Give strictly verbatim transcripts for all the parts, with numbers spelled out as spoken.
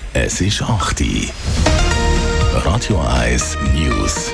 Es ist acht Uhr. Radio eins News.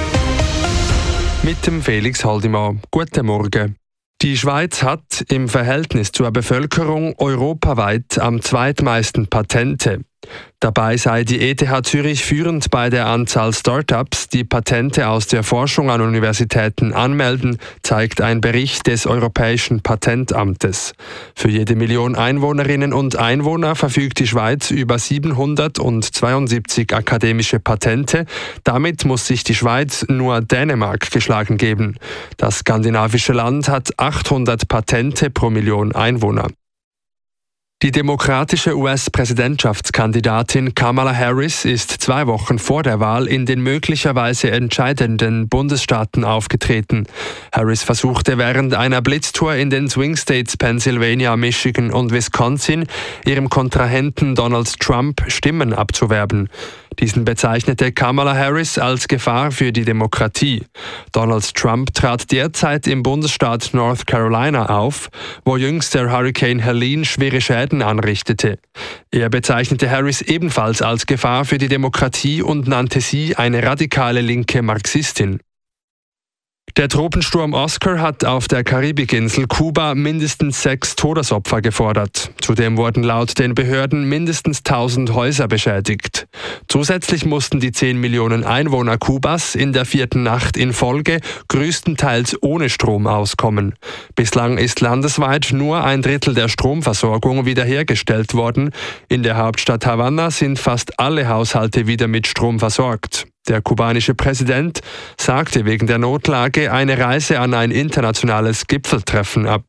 Mit dem Felix Haldimann. Guten Morgen. Die Schweiz hat im Verhältnis zur Bevölkerung europaweit am zweitmeisten Patente. Dabei sei die E T H Zürich führend bei der Anzahl Start-ups, die Patente aus der Forschung an Universitäten anmelden, zeigt ein Bericht des Europäischen Patentamtes. Für jede Million Einwohnerinnen und Einwohner verfügt die Schweiz über siebenhundertzweiundsiebzig akademische Patente. Damit muss sich die Schweiz nur Dänemark geschlagen geben. Das skandinavische Land hat achthundert Patente pro Million Einwohner. Die demokratische U S-Präsidentschaftskandidatin Kamala Harris ist zwei Wochen vor der Wahl in den möglicherweise entscheidenden Bundesstaaten aufgetreten. Harris versuchte während einer Blitztour in den Swing States Pennsylvania, Michigan und Wisconsin ihrem Kontrahenten Donald Trump Stimmen abzuwerben. Diesen bezeichnete Kamala Harris als Gefahr für die Demokratie. Donald Trump trat derzeit im Bundesstaat North Carolina auf, wo jüngst der Hurrikan Helene schwere Schäden anrichtete. Er bezeichnete Harris ebenfalls als Gefahr für die Demokratie und nannte sie eine radikale linke Marxistin. Der Tropensturm Oscar hat auf der Karibikinsel Kuba mindestens sechs Todesopfer gefordert. Zudem wurden laut den Behörden mindestens tausend Häuser beschädigt. Zusätzlich mussten die zehn Millionen Einwohner Kubas in der vierten Nacht in Folge größtenteils ohne Strom auskommen. Bislang ist landesweit nur ein Drittel der Stromversorgung wiederhergestellt worden. In der Hauptstadt Havanna sind fast alle Haushalte wieder mit Strom versorgt. Der kubanische Präsident sagte wegen der Notlage eine Reise an ein internationales Gipfeltreffen ab.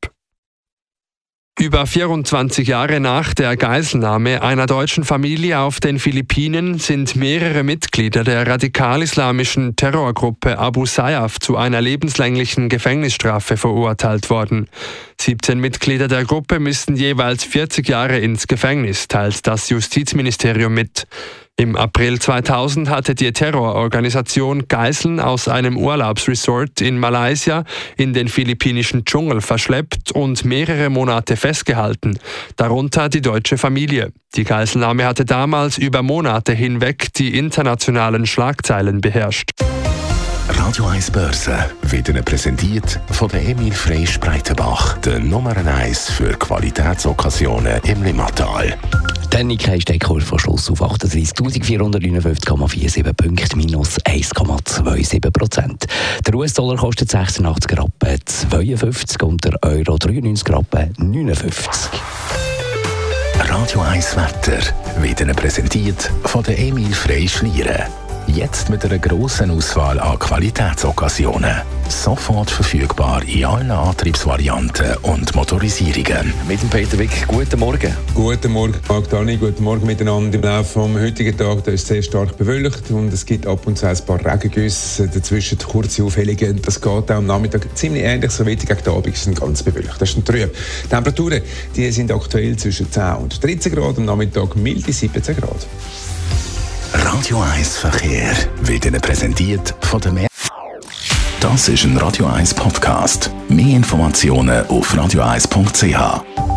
Über vierundzwanzig Jahre nach der Geiselnahme einer deutschen Familie auf den Philippinen sind mehrere Mitglieder der radikal-islamischen Terrorgruppe Abu Sayyaf zu einer lebenslänglichen Gefängnisstrafe verurteilt worden. siebzehn Mitglieder der Gruppe müssten jeweils vierzig Jahre ins Gefängnis, teilt das Justizministerium mit. Im April zweitausend hatte die Terrororganisation Geiseln aus einem Urlaubsresort in Malaysia in den philippinischen Dschungel verschleppt und mehrere Monate festgehalten, darunter die deutsche Familie. Die Geiselnahme hatte damals über Monate hinweg die internationalen Schlagzeilen beherrscht. Radio eins Börse wird Ihnen präsentiert von der Emil Frey Spreitenbach, der Nummer eins für Qualitätsokkasionen im Limmatal. Der Nikkei-Steckkurve von Schluss auf achtunddreißigtausendvierhundertneunundfünfzig Komma siebenundvierzig Punkte, minus eins Komma siebenundzwanzig Prozent. Der U S-Dollar kostet sechsundachtzig Rappen zweiundfünfzig und der Euro dreiundneunzig Rappen neunundfünfzig. Radio eins Wetter wird Ihnen präsentiert von der Emil Frey Schlieren. Jetzt mit einer grossen Auswahl an Qualitätsokkasionen. Sofort verfügbar in allen Antriebsvarianten und Motorisierungen. Mit dem Peter Wick, guten Morgen. Guten Morgen, Marc Dani, guten Morgen miteinander. Im Laufe des heutigen Tages ist es sehr stark bewölkt und es gibt ab und zu ein paar Regengüsse, dazwischen kurze Aufhellungen. Das geht auch am Nachmittag ziemlich ähnlich, so weiter gegen den Abend ist es ganz bewölkt. Das ist ein Trüb. Die Temperaturen die sind aktuell zwischen zehn und dreizehn Grad, am Nachmittag milde siebzehn Grad. Radio eins Verkehr wird Ihnen präsentiert von der Mer. Das ist ein Radio eins Podcast. Mehr Informationen auf radio eins punkt c h.